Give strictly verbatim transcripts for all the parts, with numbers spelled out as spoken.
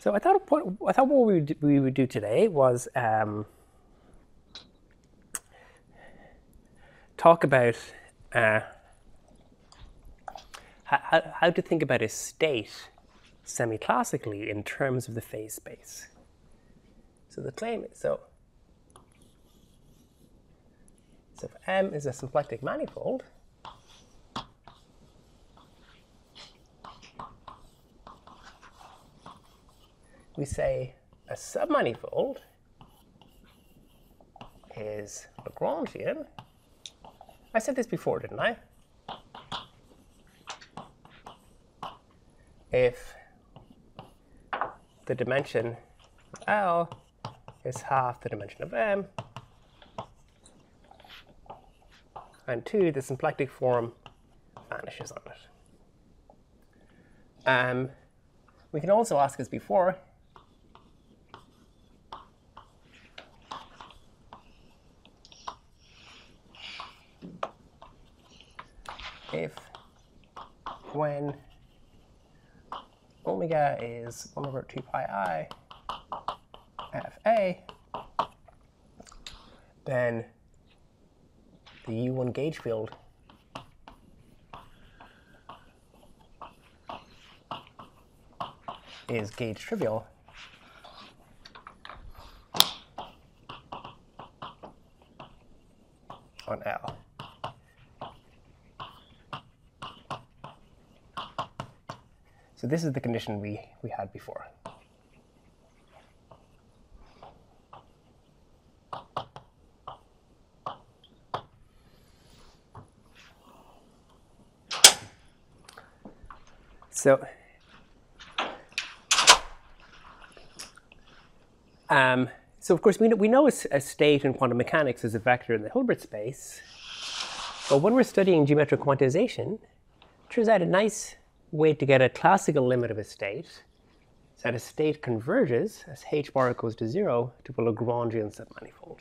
So I thought what I thought what we would do, we would do today was um, talk about uh, how, how to think about a state semi-classically in terms of the phase space. So the claim is so. So if M is a symplectic manifold, we say a submanifold is Lagrangian. I said this before, didn't I? If the dimension of L is half the dimension of M, and two, the symplectic form vanishes on it. Um, we can also ask as before, if when omega is one over two pi I f a, then the U one gauge field is gauge trivial on L. So this is the condition we, we had before. So um, so of course we know, we know a, a state in quantum mechanics is a vector in the Hilbert space, but when we're studying geometric quantization, it turns out a nice way to get a classical limit of a state is that a state converges as h bar goes to zero to a Lagrangian submanifold.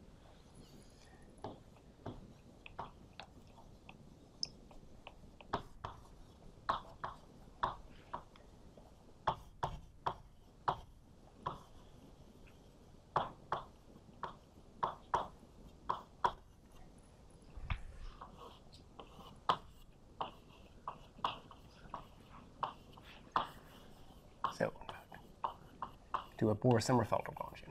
So do a Bohr-Sommerfeld Lagrangian.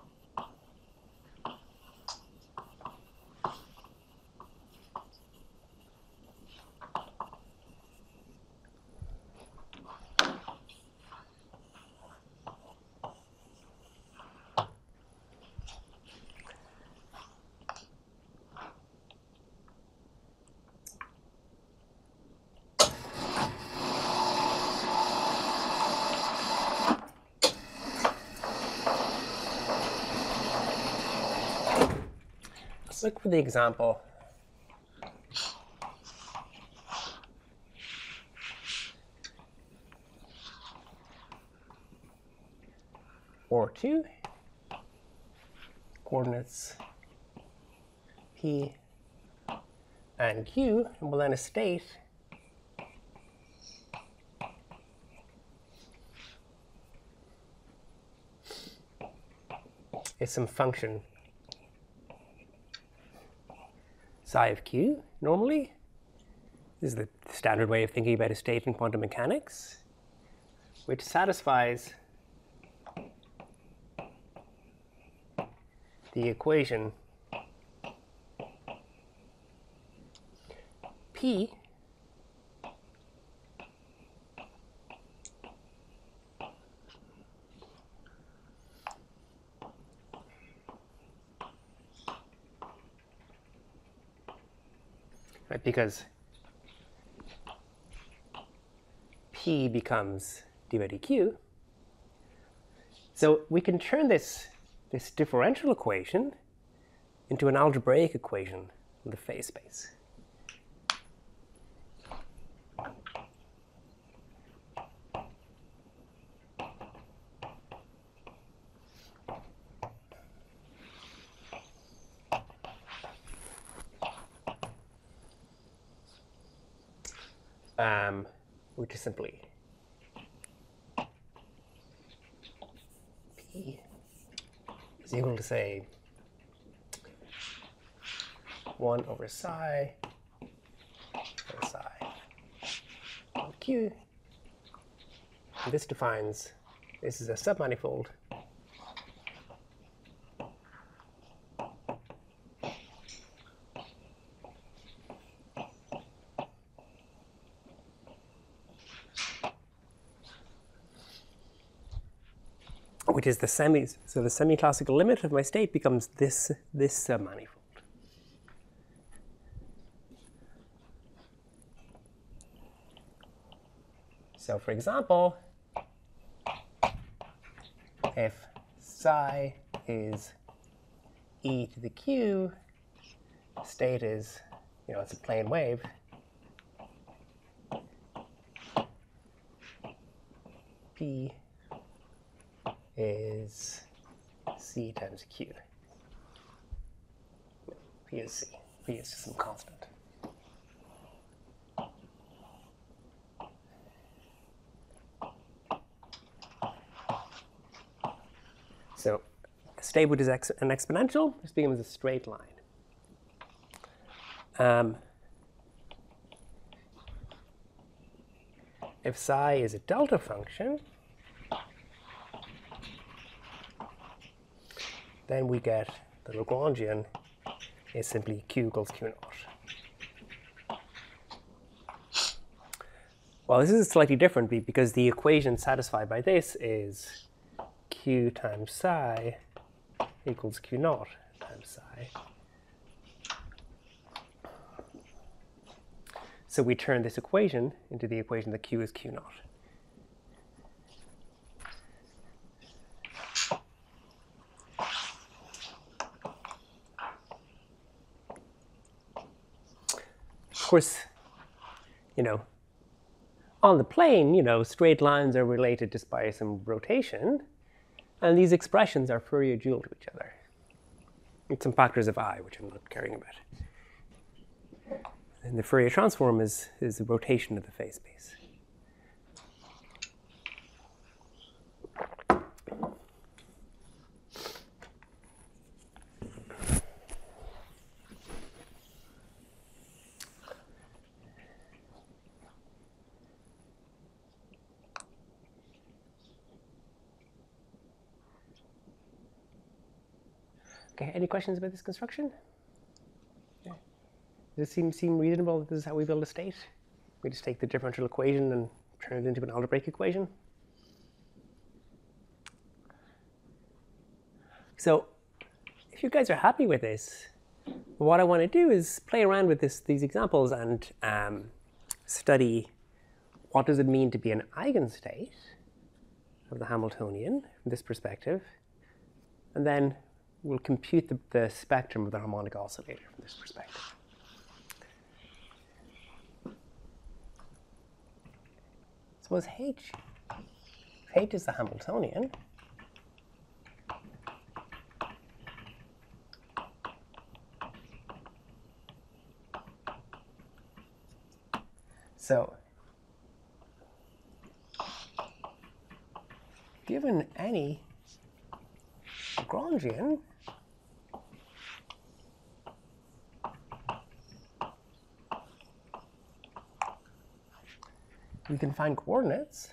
Let's look for the example or two, coordinates P and Q, and we'll then a state is some function psi of Q normally. This is the standard way of thinking about a state in quantum mechanics, which satisfies the equation P right, because P becomes d by dq. So we can turn this, this differential equation into an algebraic equation of the phase space. Um, which is simply is equal to, say, one over psi and psi of Q. And this defines, this is a submanifold which is the semis. So the semi-classical limit of my state becomes this, this submanifold. So for example, if psi is e to the q, state is, you know, it's a plane wave, p is c times q. P is c. P is just some constant. So a state which is ex an exponential, this becomes a straight line. Um, if psi is a delta function, then we get the Lagrangian is simply q equals q naught. Well, this is slightly different because the equation satisfied by this is q times psi equals q naught times psi. So we turn this equation into the equation that q is q naught. Of course, you know, on the plane, you know, straight lines are related just by some rotation, and these expressions are Fourier dual to each other. With some factors of I, which I'm not caring about. And the Fourier transform is, is the rotation of the phase space. Okay, any questions about this construction? Yeah. Does it seem, seem reasonable that this is how we build a state? We just take the differential equation and turn it into an algebraic equation? So if you guys are happy with this, what I want to do is play around with this, these examples and um, study what does it mean to be an eigenstate of the Hamiltonian from this perspective, and then we'll compute the, the spectrum of the harmonic oscillator from this perspective. Suppose H, if H is the Hamiltonian, so given any Lagrangian, we can find coordinates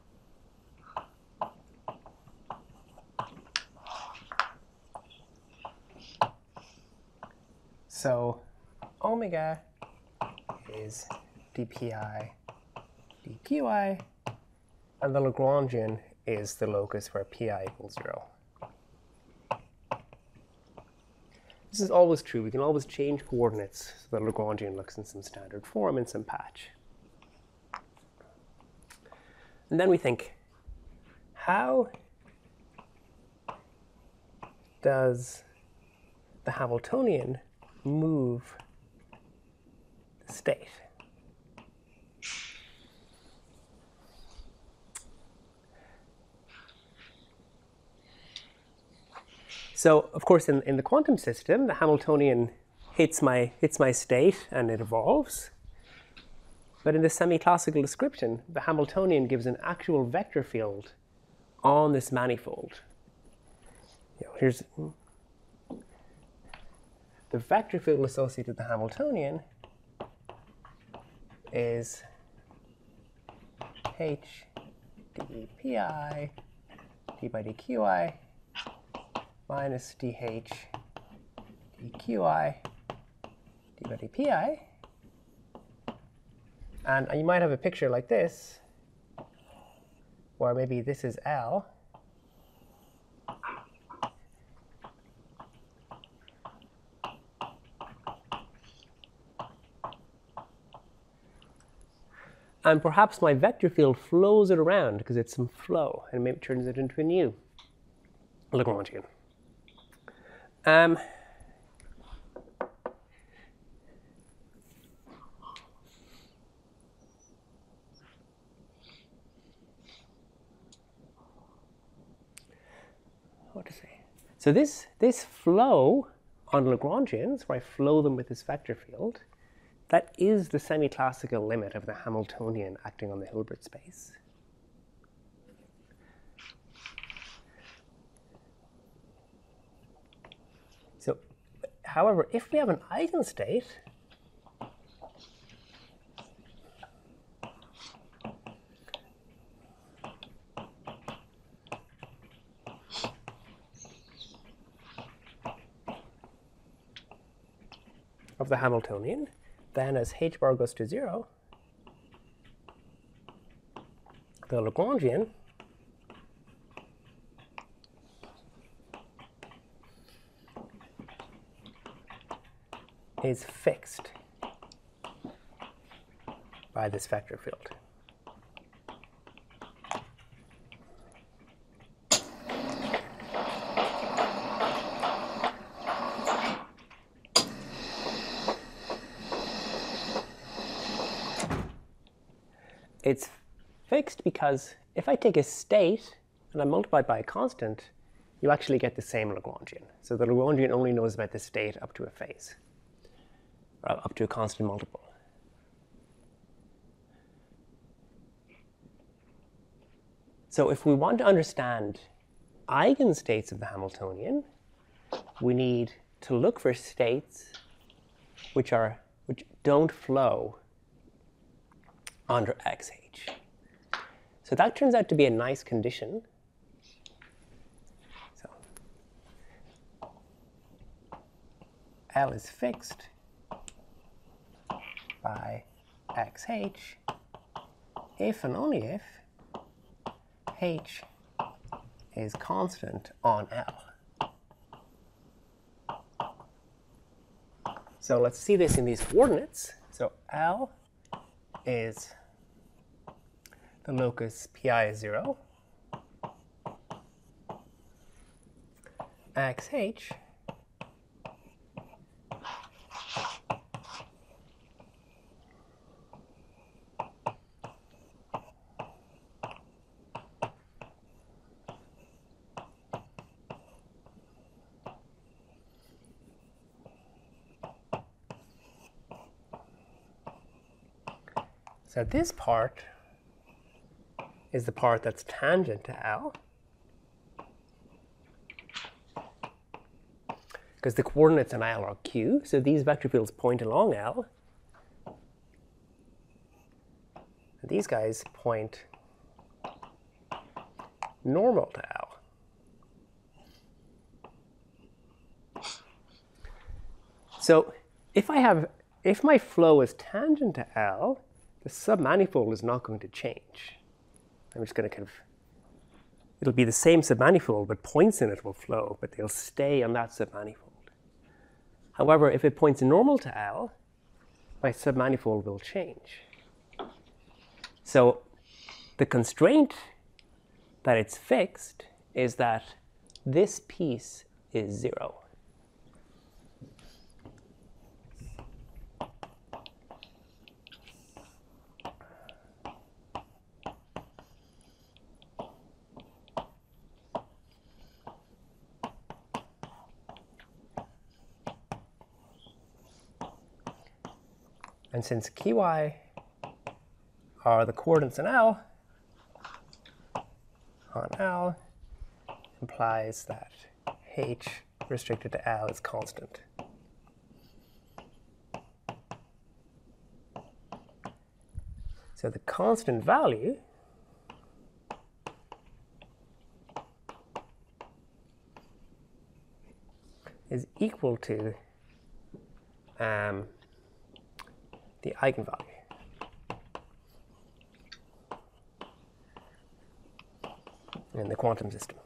so omega is dpi dqi, and the Lagrangian is the locus where pi equals zero. This is always true. We can always change coordinates so that Lagrangian looks in some standard form in some patch. And then we think, how does the Hamiltonian move the state? So, of course, in, in the quantum system, the Hamiltonian hits my, hits my state and it evolves. But in the semi-classical description, the Hamiltonian gives an actual vector field on this manifold. You know, here's, the vector field associated with the Hamiltonian is h dpi d by dqi minus dh dqi d by dpi. And you might have a picture like this, where maybe this is L. And perhaps my vector field flows it around because it's some flow, and maybe turns it into a new Lagrangian. Um, what to say? So this, this flow on Lagrangians, where I flow them with this vector field, that is the semi-classical limit of the Hamiltonian acting on the Hilbert space. So, however, if we have an eigenstate, of the Hamiltonian, then as h bar goes to zero, the Lagrangian is fixed by this vector field. It's fixed because if I take a state and I multiply it by a constant, you actually get the same Lagrangian. So the Lagrangian only knows about the state up to a phase, or up to a constant multiple. So if we want to understand eigenstates of the Hamiltonian, we need to look for states which are which don't flow under xh. So that turns out to be a nice condition. So L is fixed by xh if and only if h is constant on L. So let's see this in these coordinates. So L is the locus pi is zero, xh So this part is the part that's tangent to L, because the coordinates in L are q, so these vector fields point along L. And these guys point normal to L. So if I have, if my flow is tangent to L, the submanifold is not going to change. I'm just going to kind of, it'll be the same submanifold, but points in it will flow, but they'll stay on that submanifold. However, if it points normal to L, my submanifold will change. So the constraint that it's fixed is that this piece is zero. And since qi are the coordinates in L, on L implies that h restricted to L is constant. So the constant value is equal to um, the eigenvalue. In the quantum system.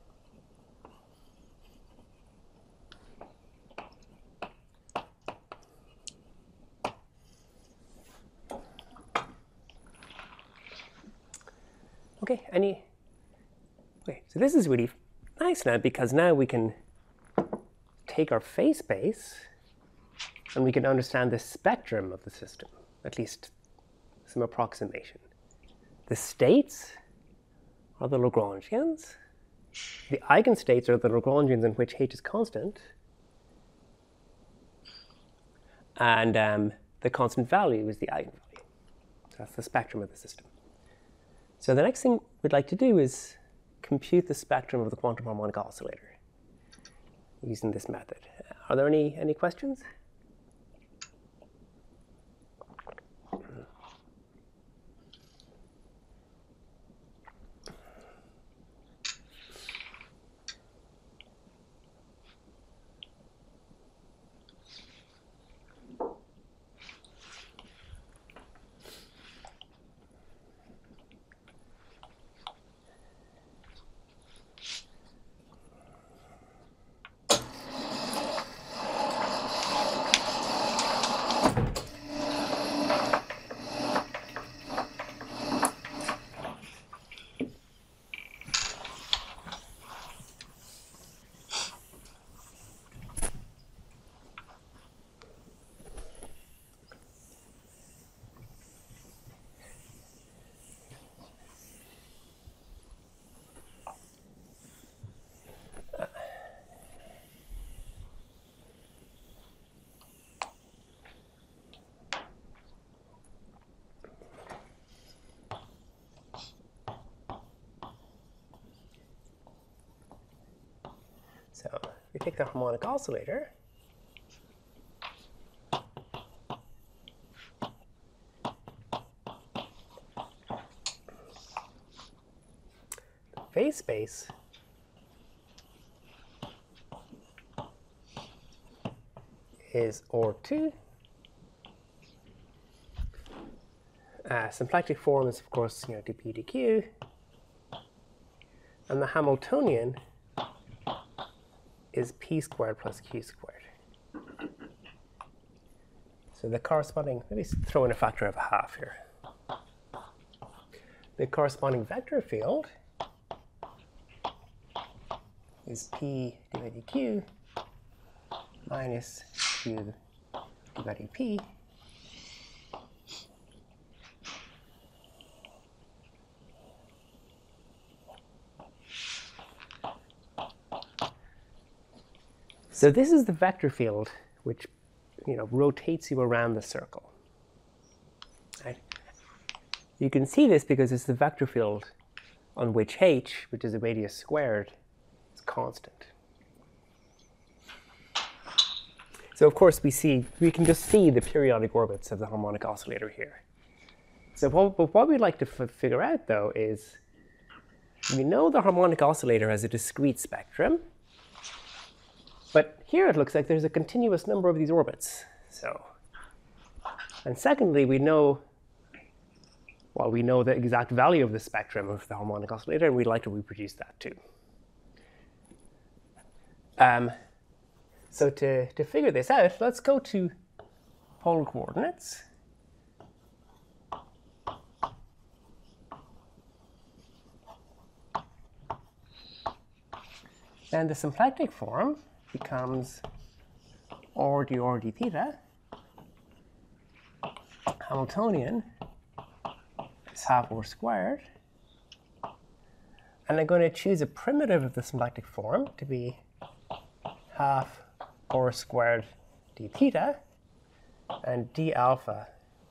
Okay, any, okay, so this is really nice now because now we can take our phase space and we can understand the spectrum of the system, at least some approximation. The states are the Lagrangians. The eigenstates are the Lagrangians in which h is constant. And um, the constant value is the eigenvalue. So that's the spectrum of the system. So the next thing we'd like to do is compute the spectrum of the quantum harmonic oscillator using this method. Are there any, any questions? So we take the harmonic oscillator, the phase space is O R two. Uh, symplectic form is, of course, you know, dp dq, and the Hamiltonian is p squared plus q squared. So the corresponding, let me throw in a factor of a half here. The corresponding vector field is p divided q minus q divided p. So this is the vector field which, you know, rotates you around the circle. Right? You can see this because it's the vector field on which h, which is the radius squared, is constant. So of course we see, we can just see the periodic orbits of the harmonic oscillator here. So what, but what we'd like to f figure out though is, we know the harmonic oscillator has a discrete spectrum. But here it looks like there's a continuous number of these orbits. So, and secondly, we know, well, we know the exact value of the spectrum of the harmonic oscillator, and we'd like to reproduce that too. Um, so to, to figure this out, let's go to polar coordinates. And the symplectic form becomes R d r d theta. Hamiltonian is half R squared. And I'm going to choose a primitive of the symplectic form to be half R squared d theta. And d alpha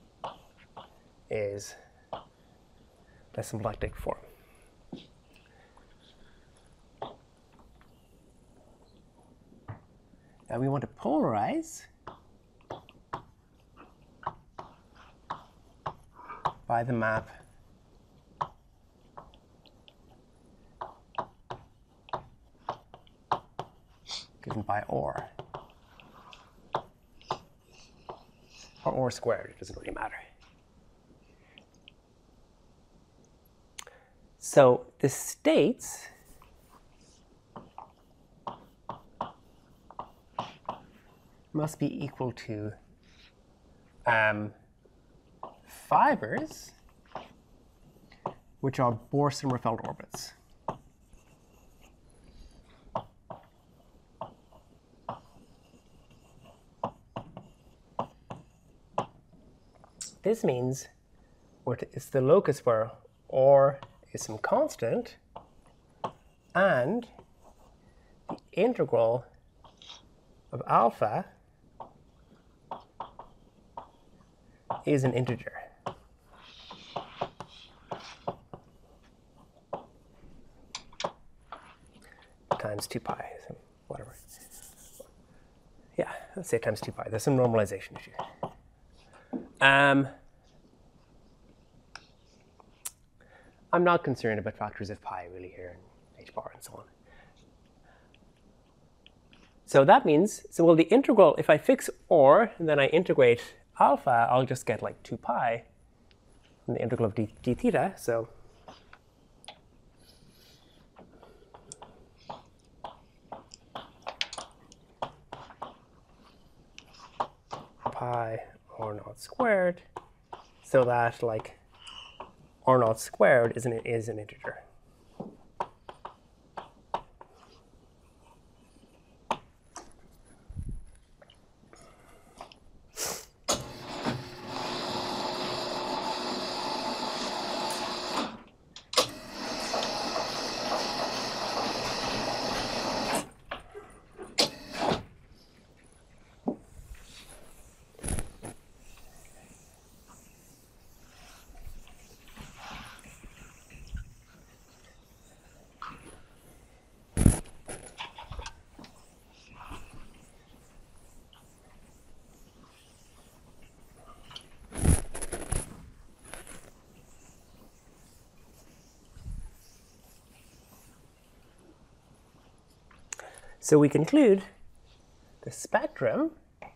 is the symplectic form. Now we want to polarize by the map given by OR. Or OR squared, it doesn't really matter. So the states must be equal to um, fibers which are Bohr-Sommerfeld orbits. This means it's the locus where OR is some constant, and the integral of alpha is an integer. Times two pi, so whatever. Yeah, let's say times two pi. There's some normalization issue. Um, I'm not concerned about factors of pi really here, and h bar and so on. So that means, so well, the integral, if I fix OR and then I integrate alpha, I'll just get like two pi from the integral of d, d theta. So pi R naught squared, so that like R naught squared is an, is an integer. So we conclude the spectrum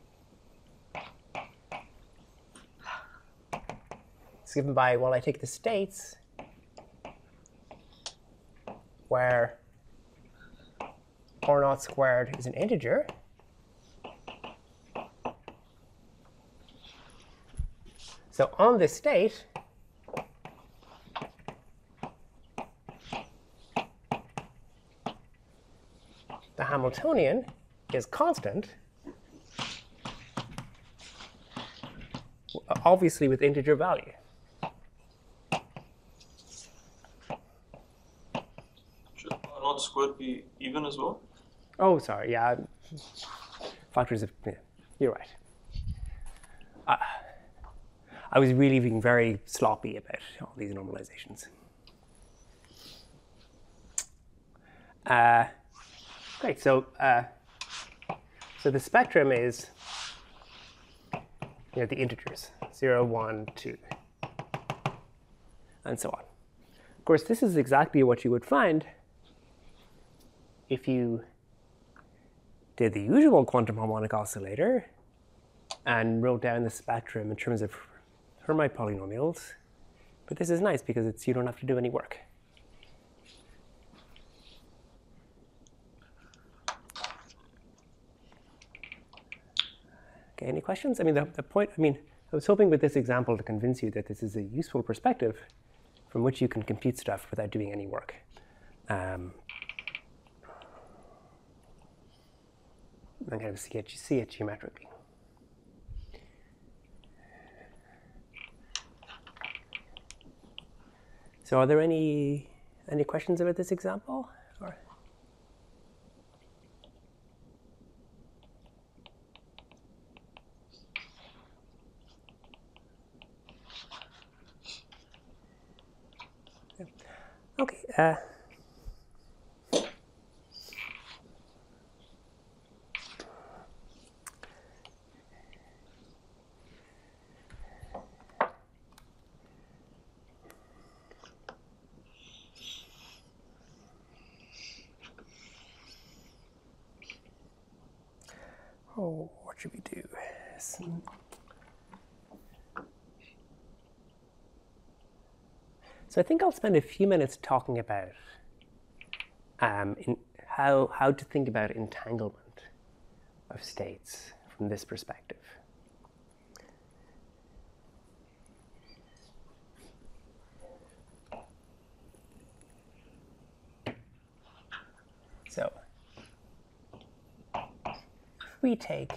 is given by, well, I take the states where R naught squared is an integer, so on this state, the Hamiltonian is constant, obviously with integer value. Should R naught squared be even as well? Oh, sorry, yeah. Factors of, yeah, you're right. Uh, I was really being very sloppy about all these normalizations. Uh, Great. So, uh, so the spectrum is, you know, the integers zero, one, two, and so on. Of course, this is exactly what you would find if you did the usual quantum harmonic oscillator and wrote down the spectrum in terms of Hermite polynomials. But this is nice because it's you don't have to do any work. Okay, any questions? I mean, the, the point, I mean, I was hoping with this example to convince you that this is a useful perspective from which you can compute stuff without doing any work. Um, and kind of see it, see it geometrically. So are there any, any questions about this example? Or? Okay. Uh, Oh, what should we do? Some- So I think I'll spend a few minutes talking about um, in how, how to think about entanglement of states from this perspective. So if we take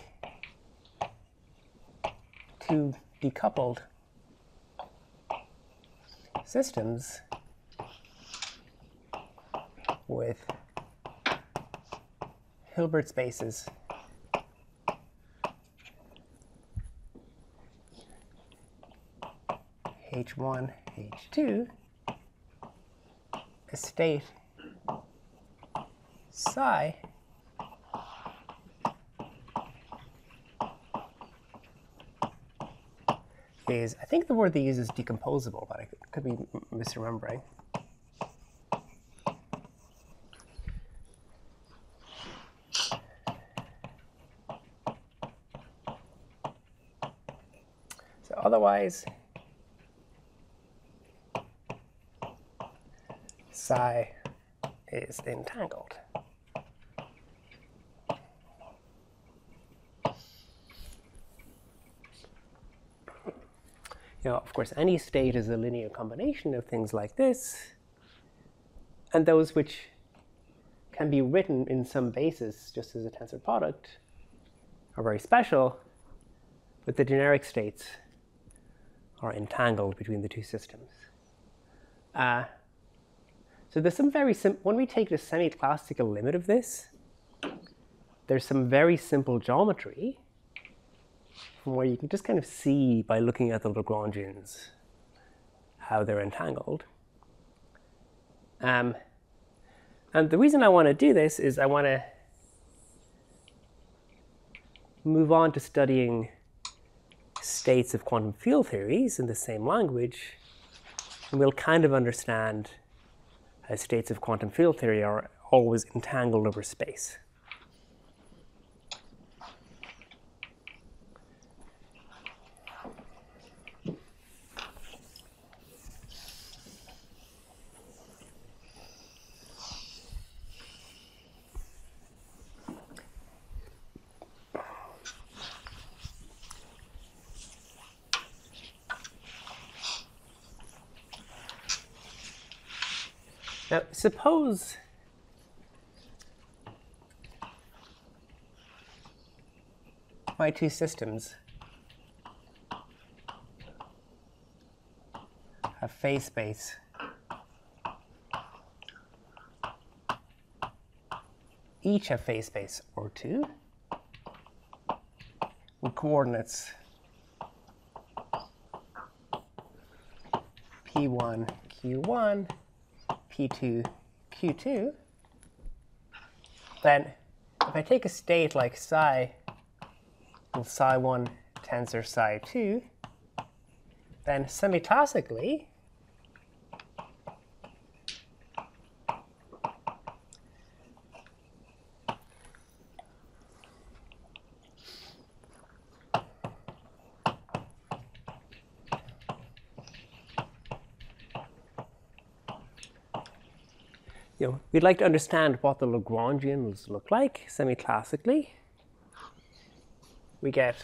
two decoupled systems with Hilbert spaces H one, H two, a state psi is, I think the word they use is decomposable, but I could be misremembering. So otherwise, psi is entangled. You know, of course, any state is a linear combination of things like this, and those which can be written in some basis just as a tensor product are very special, but the generic states are entangled between the two systems. Uh, so there's some very simple, when we take the semi-classical limit of this, there's some very simple geometry from where you can just kind of see by looking at the Lagrangians how they're entangled. Um, and the reason I want to do this is I want to move on to studying states of quantum field theories in the same language, and we'll kind of understand how states of quantum field theory are always entangled over space. Now, suppose my two systems have phase space each have phase space O two with coordinates P one, Q one, P two, Q two, then if I take a state like psi with psi one tensor psi two, then semi-classically, you know, we'd like to understand what the Lagrangians look like semi-classically. We get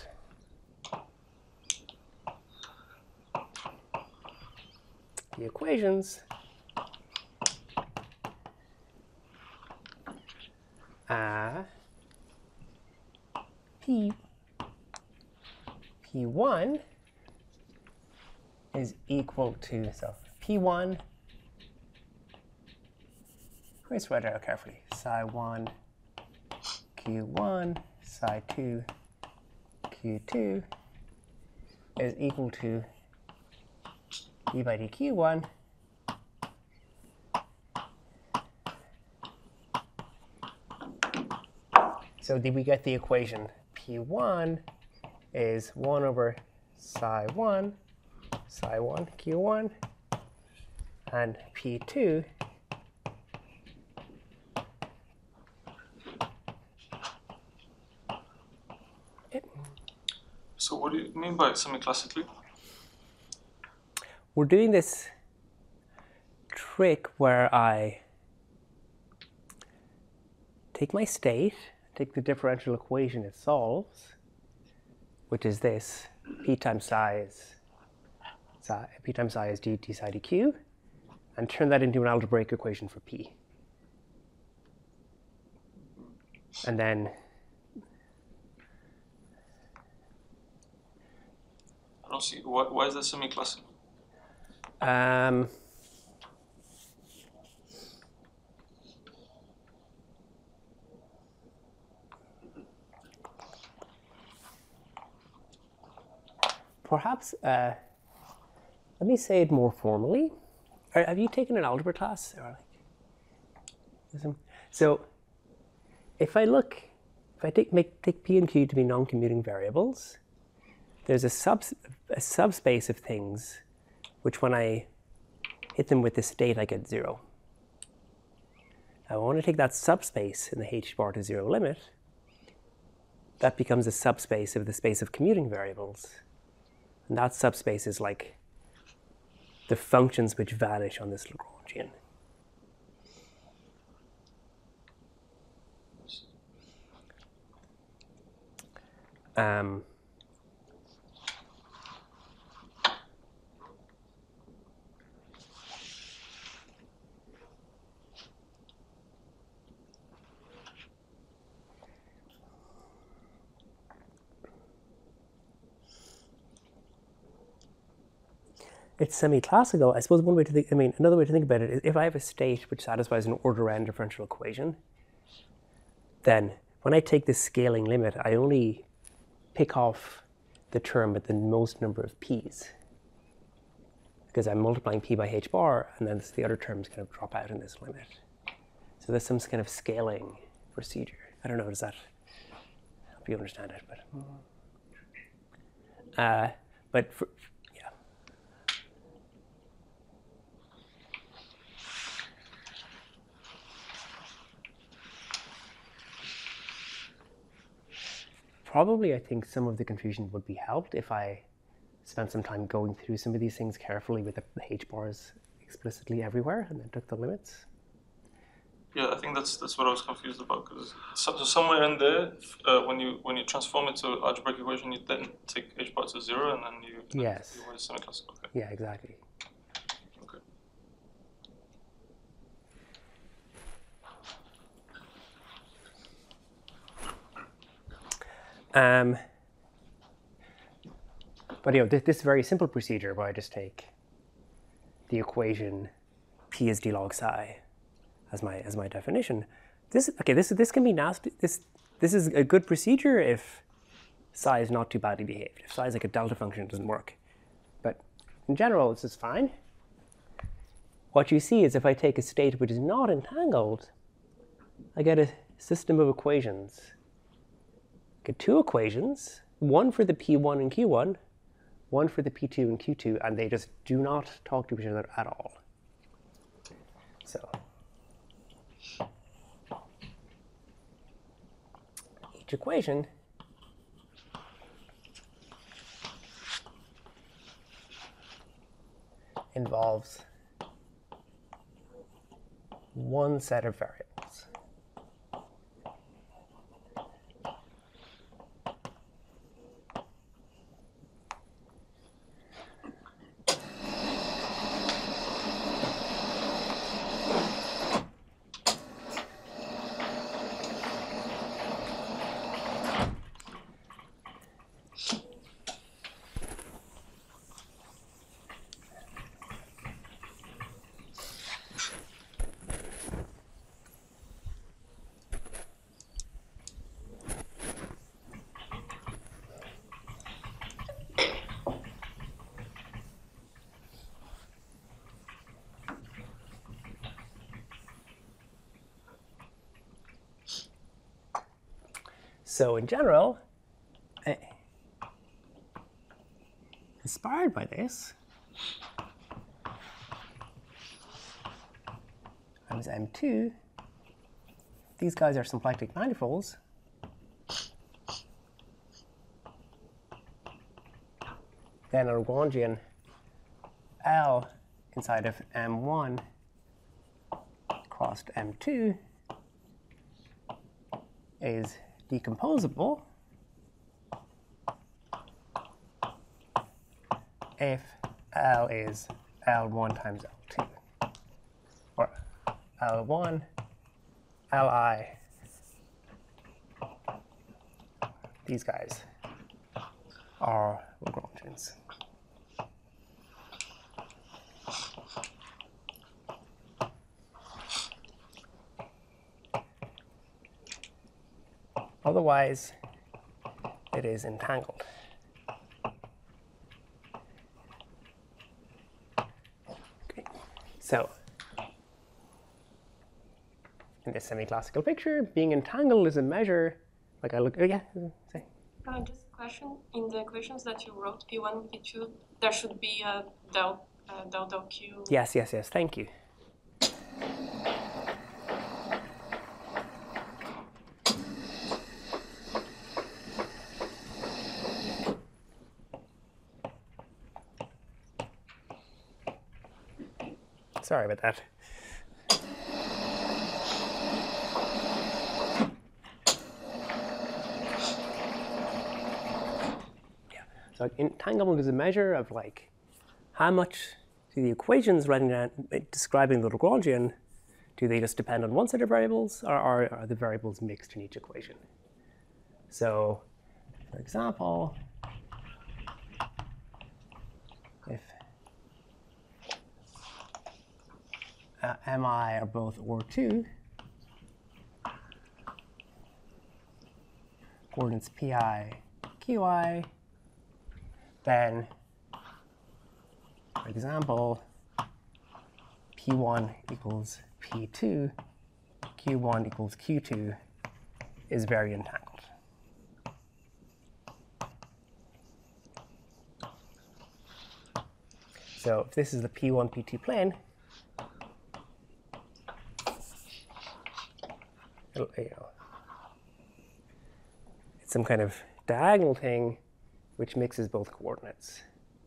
the equations uh, P P1 is equal to, so P one, let's write it out carefully, psi one, Q one, psi two, Q two is equal to d by dq one so did we get the equation P one is one over psi one, psi one, Q one, and P two So what do you mean by semi-classically? We're doing this trick where I take my state, take the differential equation it solves, which is this, p times psi is, psi, p times psi is dt psi dq, and turn that into an algebraic equation for p. And then I don't see, why, why is that semi-classical? um, perhaps, uh, let me say it more formally. Or have you taken an algebra class? Or like, so if I look, if I take, make, take p and q to be non-commuting variables, there's a, sub, a subspace of things which when I hit them with the state, I get zero. Now, I want to take that subspace in the h bar to zero limit. That becomes a subspace of the space of commuting variables. And that subspace is like the functions which vanish on this Lagrangian. Um, It's semi-classical. I suppose one way to think, I mean, another way to think about it is if I have a state which satisfies an order n differential equation, then when I take this scaling limit, I only pick off the term with the most number of p's, because I'm multiplying p by h bar, and then the other terms kind of drop out in this limit. So there's some kind of scaling procedure. I don't know, does that help you understand it? But, uh, but for, yeah. Probably, I think some of the confusion would be helped if I spent some time going through some of these things carefully with the, the h bars explicitly everywhere, and then took the limits. Yeah, I think that's that's what I was confused about. Because so, so somewhere in there, uh, when you when you transform it to algebraic equation, you then take h bar to zero, and then you yes, you semi-classical. Okay. Yeah, exactly. Okay. Um, but you know, this, this very simple procedure where I just take the equation p is d log psi as my as my definition. This okay. This this can be nasty. This this is a good procedure if psi is not too badly behaved. If psi is like a delta function, it doesn't work. But in general, this is fine. What you see is if I take a state which is not entangled, I get a system of equations. I get two equations, one for the p one and q one, one for the p two and q two, and they just do not talk to each other at all. So each equation involves one set of variables. So in general, uh, inspired by this, times M two, these guys are symplectic manifolds. then a Lagrangian L inside of M one crossed M two is decomposable if L is L one times L two, or L one, Li, these guys are Lagrangians. Otherwise, it is entangled. Okay. So, in this semi-classical picture, being entangled is a measure, like I look, oh yeah, say. Uh, just a question, in the equations that you wrote, P one, P two, there should be a del, uh, del del Q. Yes, yes, yes, thank you. Sorry about that. Yeah. So entanglement is a measure of like how much do the equations writing down describing the Lagrangian, do they just depend on one set of variables, or are, are the variables mixed in each equation? So, for example, if Uh, M I are both O R two, coordinates P I, Q I, then, for example, P one equals P two, Q one equals Q two is very entangled. So if this is the P one, P two plane, you know, it's some kind of diagonal thing which mixes both coordinates.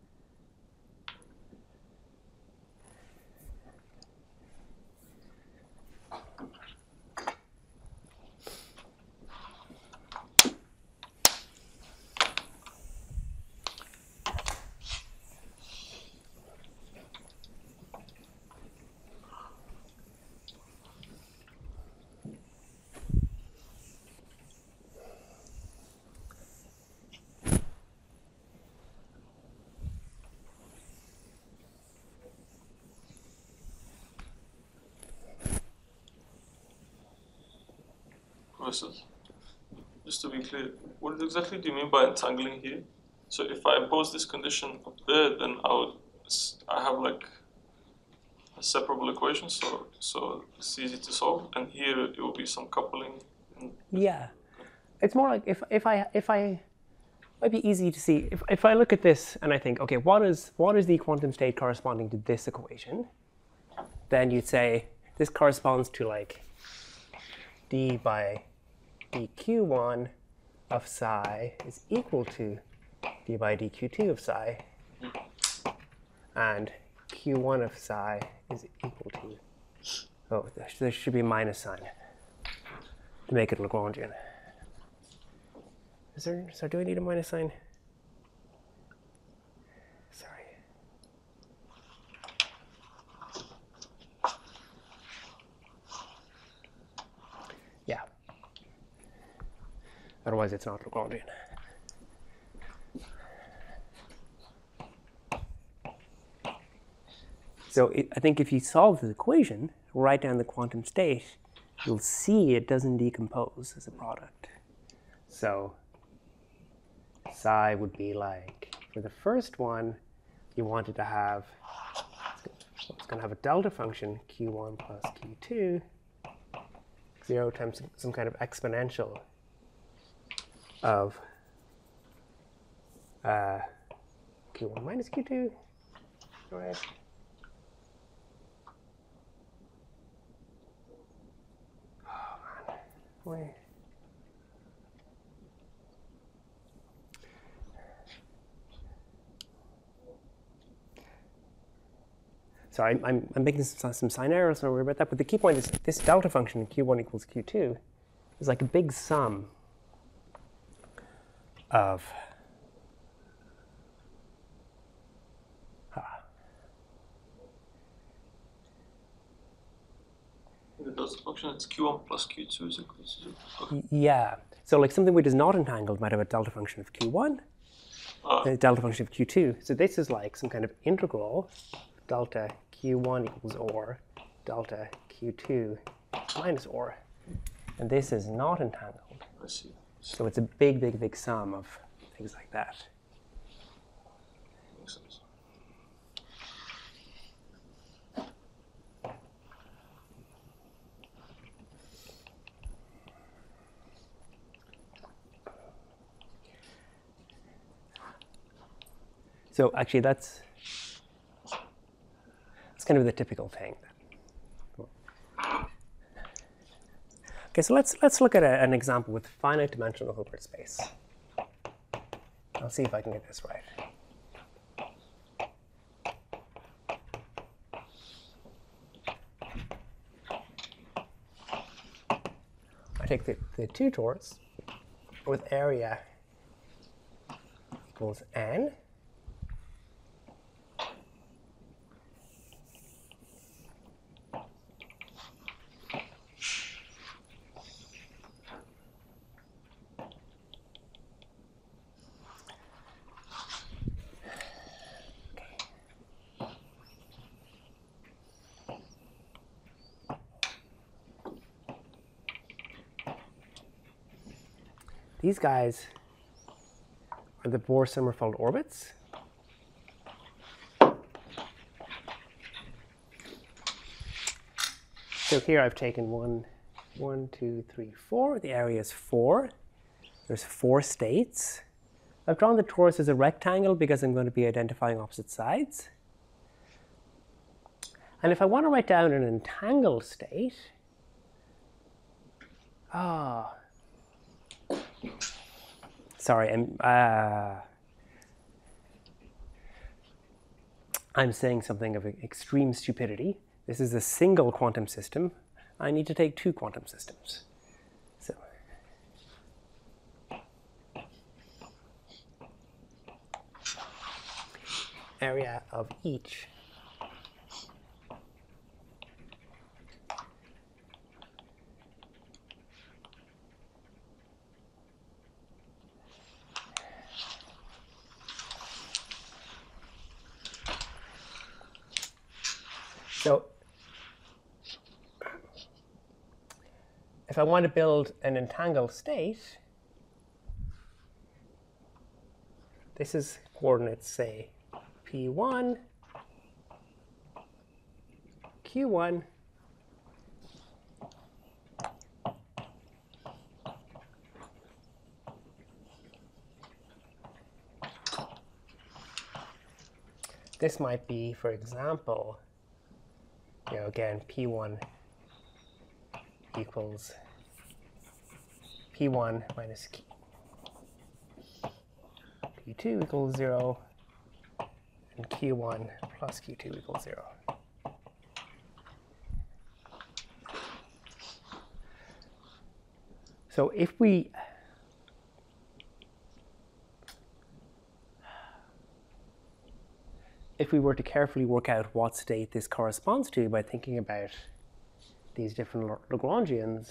Just to be clear, what exactly do you mean by entangling here? So if I impose this condition up there, then I would, I have like a separable equation, so so it's easy to solve. And here it will be some coupling. Yeah, it's more like if if I if I it might be easy to see if if I look at this and I think, okay, what is what is the quantum state corresponding to this equation? Then you'd say this corresponds to like d by dq one of psi is equal to d by dq two of psi, and q one of psi is equal to, oh, there should be a minus sign to make it Lagrangian. Is there, so do I need a minus sign? Sorry. Yeah. Otherwise it's not Lagrangian. So it, I think if you solve the equation, write down the quantum state, you'll see it doesn't decompose as a product. So psi would be like, for the first one, you wanted to have, it's going to have a delta function, q one plus q two, zero times some kind of exponential of uh, q one minus q two, right? Oh man, wait. sorry, I'm, I'm making some, some sign errors, so don't worry about that. But the key point is this delta function q one equals q two is like a big sum of ah, The delta function, it's q one plus q two is equal to zero. Okay. yeah. So like something which is not entangled might have a delta function of q one, Ah, and a delta function of q two. So this is like some kind of integral delta q one equals or delta q two minus or. And this is not entangled. I see. So it's a big, big, big sum of things like that. Makes sense. So actually, that's that's kind of the typical thing. Okay, so let's let's look at a, an example with finite dimensional Hilbert space. I'll see if I can get this right. I take the, the two torus with area equals n. These guys are the Bohr-Sommerfeld orbits. So here I've taken one, one, two, three, four. The area is four. There's four states. I've drawn the torus as a rectangle because I'm going to be identifying opposite sides. And if I want to write down an entangled state, ah. Oh, Sorry, I'm, uh, I'm saying something of extreme stupidity. This is a single quantum system. I need to take two quantum systems. So, area of each So if I want to build an entangled state, this is coordinates, say, P one, Q one, this might be, for example, you know, again, P one equals P one minus Q. P two equals zero, and Q one plus Q two equals zero. So if we if we were to carefully work out what state this corresponds to by thinking about these different Lagrangians,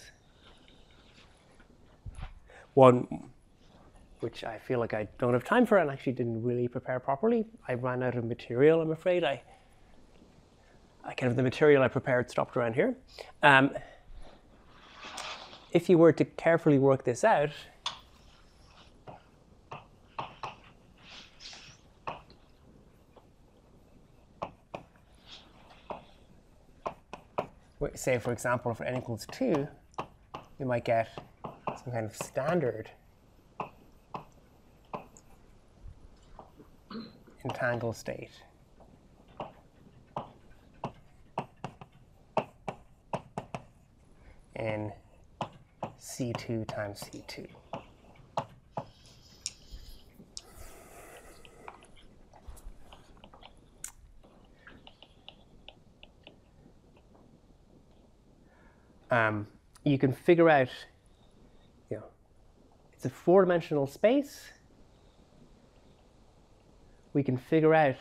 one which I feel like I don't have time for and actually didn't really prepare properly. I ran out of material, I'm afraid. I, I kind of the material I prepared stopped around here. Um, if you were to carefully work this out, say, for example, for n equals two, you might get some kind of standard entangled state. In C two times C two. um, you can figure out, you know, it's a four-dimensional space. We can figure out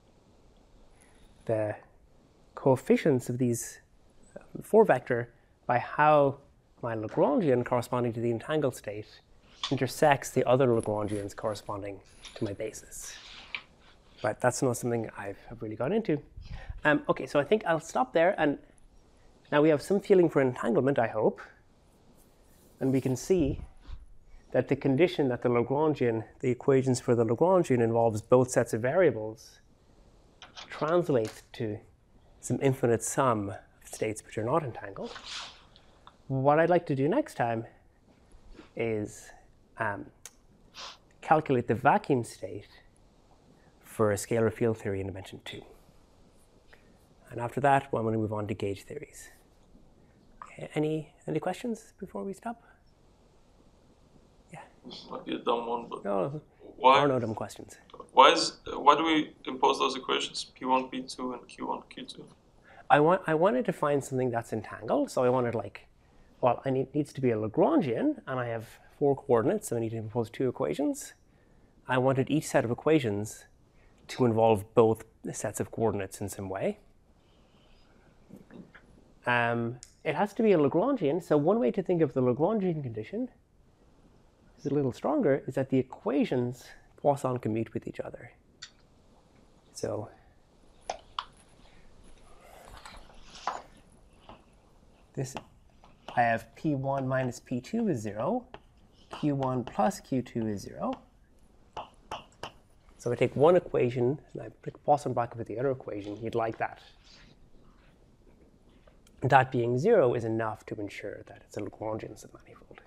the coefficients of these um, four vector by how my Lagrangian corresponding to the entangled state intersects the other Lagrangians corresponding to my basis. But that's not something I've, I've really gone into. Um, OK, so I think I'll stop there. And now we have some feeling for entanglement, I hope. And we can see that the condition that the Lagrangian, the equations for the Lagrangian involves both sets of variables, translates to some infinite sum of states which are not entangled. What I'd like to do next time is um, calculate the vacuum state for a scalar field theory in dimension two. And after that, well, I'm going to move on to gauge theories. Okay, any, any questions before we stop? Yeah. This might be a dumb one, but No, why, there are no dumb questions. why, is, why do we impose those equations, P one, P two, and Q one, Q two? I, want, I wanted to find something that's entangled, so I wanted like, well, I need needs to be a Lagrangian, and I have four coordinates, so I need to impose two equations. I wanted each set of equations to involve both sets of coordinates in some way. Um, it has to be a Lagrangian, so one way to think of the Lagrangian condition is a little stronger, is that the equations Poisson commute with each other. So this, I have P one minus P two is zero, Q one plus Q two is zero. So I take one equation and I put Poisson bracket with the other equation, you'd like that. That being zero is enough to ensure that it's a Lagrangian submanifold.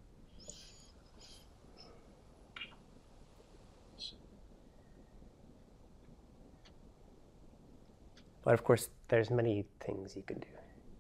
But of course, there's many things you can do.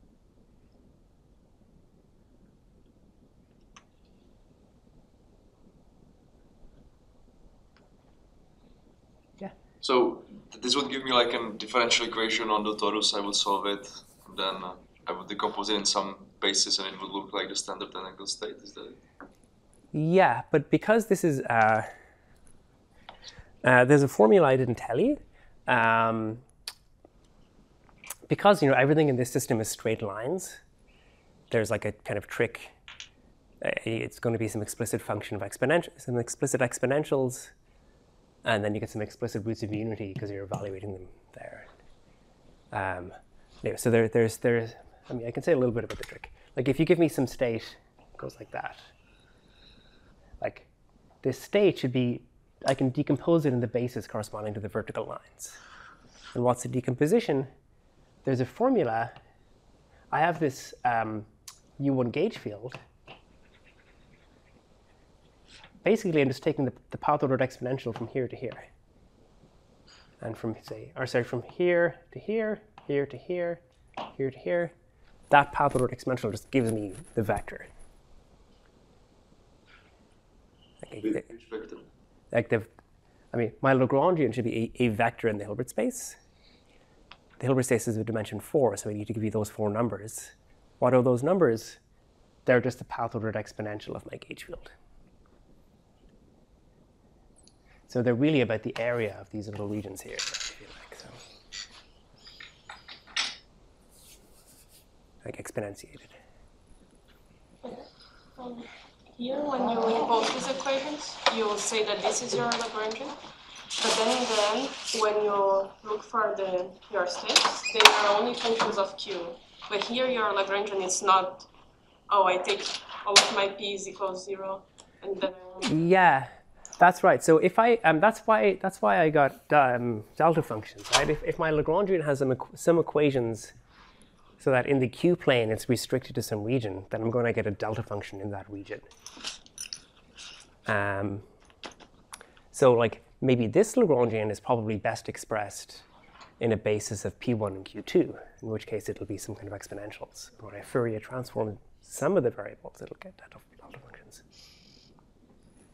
Yeah. So this would give me like a differential equation on the torus. I would solve it, and then uh, I would decompose it in some basis, and it would look like the standard entangled state. Is that it? Yeah, but because this is uh, uh, there's a formula I didn't tell you. Um, because you know everything in this system is straight lines, there's like a kind of trick. Uh, it's going to be some explicit function of exponential, some explicit exponentials, and then you get some explicit roots of unity because you're evaluating them there. Um, anyway, so there, there's there's. I mean, I can say a little bit about the trick. Like if you give me some state, it goes like that. Like this state should be, I can decompose it in the basis corresponding to the vertical lines. And what's the decomposition? There's a formula. I have this um, U one gauge field. Basically, I'm just taking the, the path-ordered exponential from here to here. And from, say, or sorry, from here to here, here to here, here to here. That path-ordered exponential just gives me the vector. Like, Which vector? like the, I mean, my Lagrangian should be a, a vector in the Hilbert space. The Hilbert space is of dimension four, so I need to give you those four numbers. What are those numbers? They're just the path-ordered exponential of my gauge field. So they're really about the area of these little regions here, I feel like. So. Like exponentiated. Um, here, when you impose these equations, you say that this is your Lagrangian. But then in the end, when you look for the your states, they are only functions of Q. But here your Lagrangian is not, oh, I take all of my P's equals zero, and then I only... Yeah, that's right. So if I, um, that's why that's why I got um, delta functions, right? If, if my Lagrangian has some, equ some equations so that in the Q plane it's restricted to some region, then I'm going to get a delta function in that region. Um, so like maybe this Lagrangian is probably best expressed in a basis of P one and Q two, in which case it'll be some kind of exponentials. When I Fourier transform some of the variables, it'll get delta